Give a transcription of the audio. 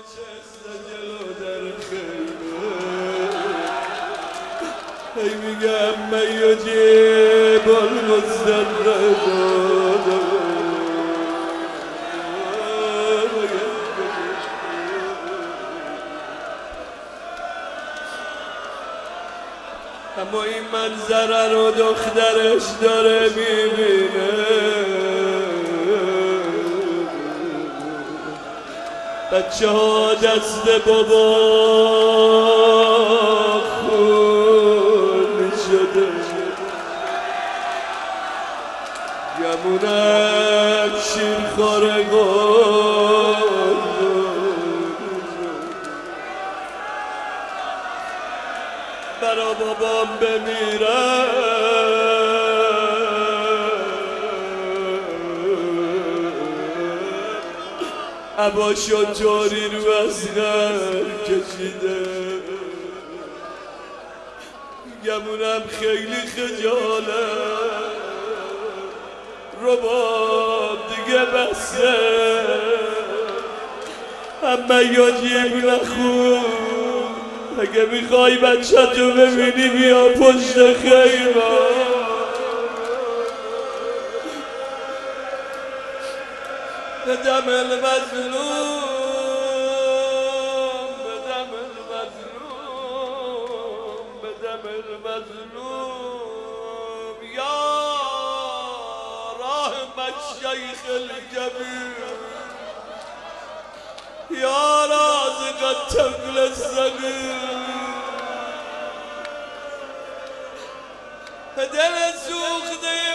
جلو در خیمه هی میگم من یجیب المستدرد اما این منظره رو دخترش داره میبینه بچه ها دست بابا خون شده گمونم شیرخواره برا بابام بمیرم عباشو جاری رو اصغر کشیده گمونم خیلی خجاله رباب دیگه بسه اما یاجیب نخون اگه میخوای بچه تو ببینی بیا پشت خیمه بدم المظلوم بدم المظلوم بدم المظلوم یا رحم الشیخ الجبیر یا رازق الطفل الصغیر دل سوخته